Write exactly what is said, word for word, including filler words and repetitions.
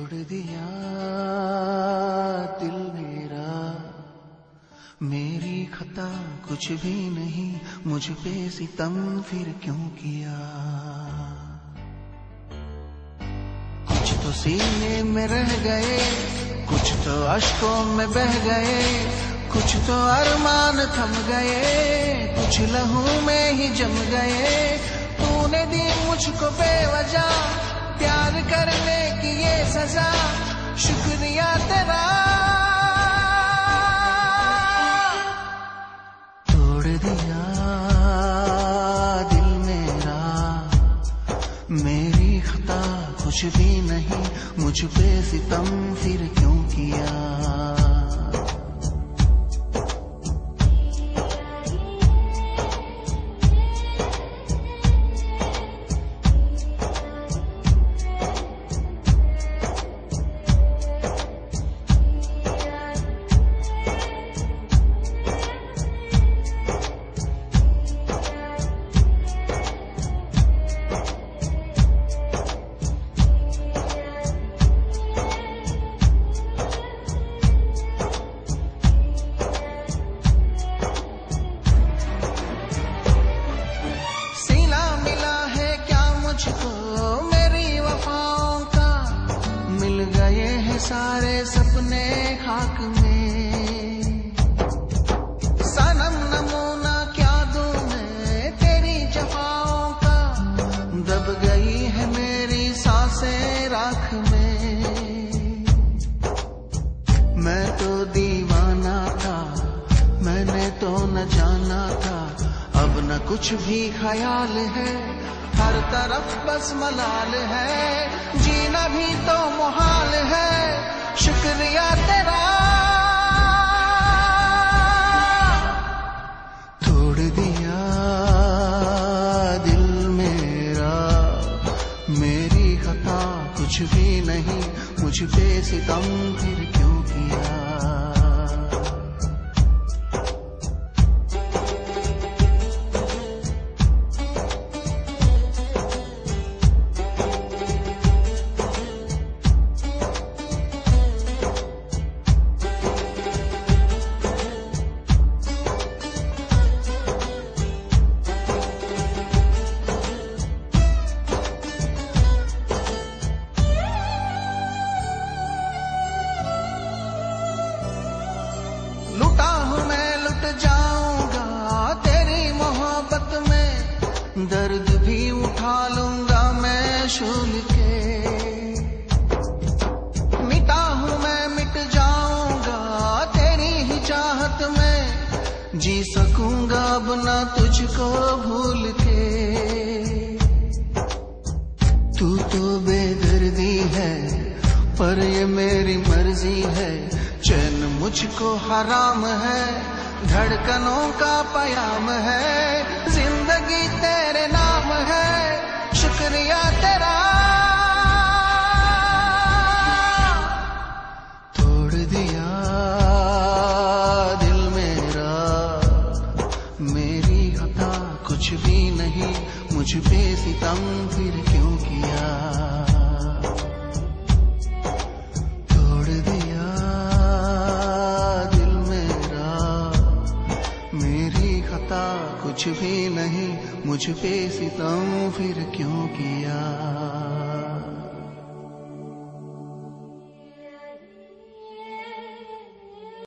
तोड़ दिया दिल मेरा, मेरी खता कुछ भी नहीं, मुझ पे सितम फिर क्यों किया। कुछ तो सीने में रह गए, कुछ तो अश्कों में बह गए, कुछ तो अरमान थम गए, कुछ लहू में ही जम गए। तूने दी मुझको बेवजह प्यार करने की ये सजा, शुक्रिया तेरा। तोड़ दिया दिल मेरा, मेरी खता कुछ भी नहीं, मुझ पे सितम फिर क्यों किया। मेरी वफाओं का मिल गए हैं सारे सपने खाक में। सनम नमूना क्या दूं मैं तेरी जफाओं का, दब गई है मेरी सांसें राख में। मैं तो दीवाना था, मैंने तो न जाना था, अब न कुछ भी ख्याल है, हर तरफ बस मलाल है, जीना भी तो मुहाल है, शुक्रिया तेरा। तोड़ दिया दिल मेरा, मेरी खता कुछ भी नहीं, मुझ पे सितम फिर क्यों किया। लुटा हूँ मैं लुट जाऊंगा तेरी मोहब्बत में, दर्द भी उठा लूंगा मैं शूल के। मिटा हूँ मैं मिट जाऊंगा तेरी ही चाहत में, जी सकूंगा अब ना तुझको भूल के। तू तो बेदर्दी है पर ये मेरी मर्जी है, चैन मुझको हराम है, धड़कनों का पयाम है, जिंदगी तेरे नाम है, शुक्रिया तेरा। तोड़ दिया दिल मेरा, मेरी खता कुछ भी नहीं, मुझ पे सितम फिर क्यों किया। कुछ भी नहीं, मुझ पे सितम फिर क्यों किया।